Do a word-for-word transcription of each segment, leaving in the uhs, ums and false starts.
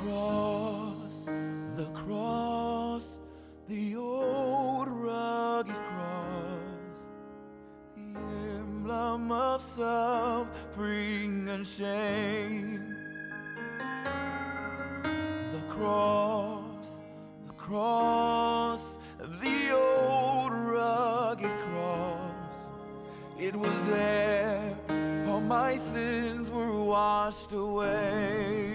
cross, the cross, the old rugged cross, the emblem of suffering and shame. The cross, the cross, the old rugged cross, it was there, all my sins were washed away.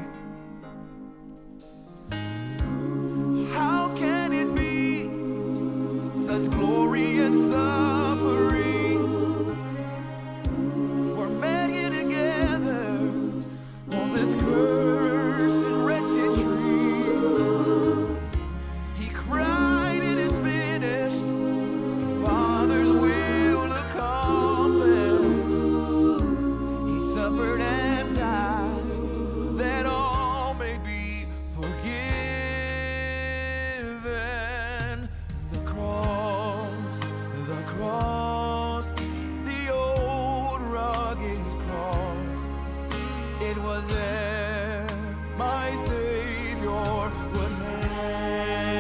How can it be such glory and suffering? We're met here together on this cursed and wretched tree. He cried, "It is finished," the Father's will accomplished. He suffered and died that all may be forgiven. The cross, the cross, the old rugged cross, it was there my Savior would hang.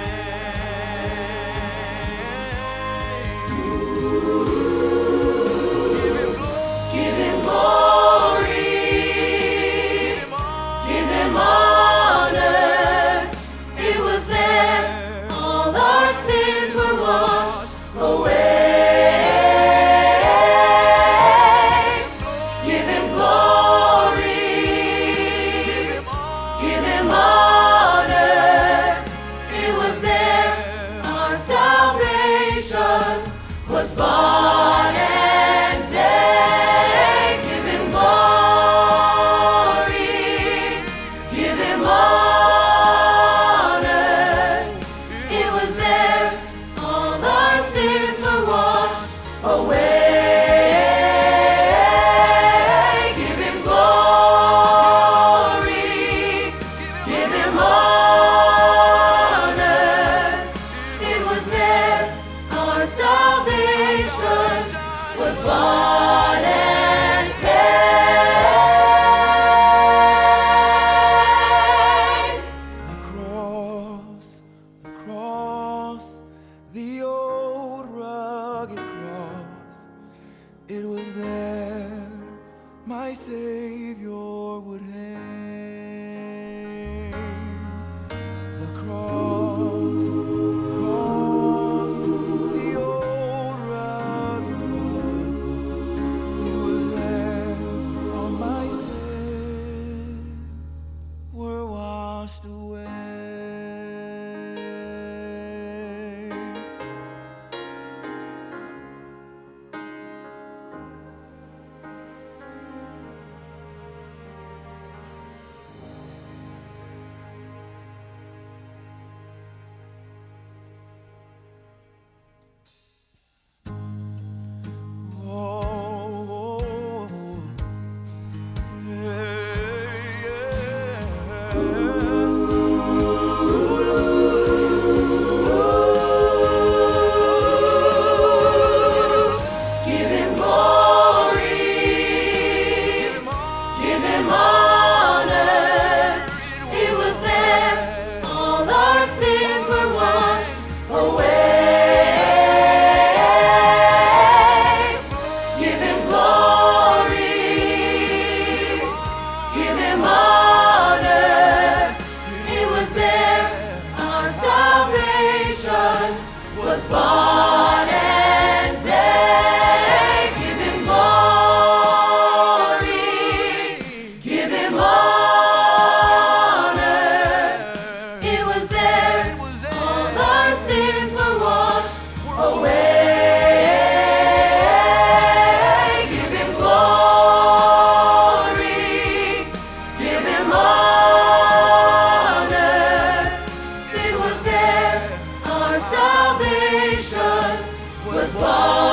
Give him glory. Give him glory. Give him honor. Give him honor. It was there, all our sins were washed away. Give him glory. Give him honor. Give him honor. It was there, our salvation was bought and paid. Give him glory. Give him honor. It was there, all our sins were washed away. Give him glory. Give him honor. It was there, our salvation was bought and paid. The cross, the cross, the old rugged cross, it was there my Savior would hang. The cross, cross, the old rugged cross, it was there all my sins were washed away. Oh, Give him glory. Give him honor. It was there, all our sins were washed away. Give him glory. Give him honor. It was there, our salvation was bought and paid. Give him glory. Give him honor. It was there, all our sins were washed away. Give him glory. Give him honor. It was there, our salvation was bought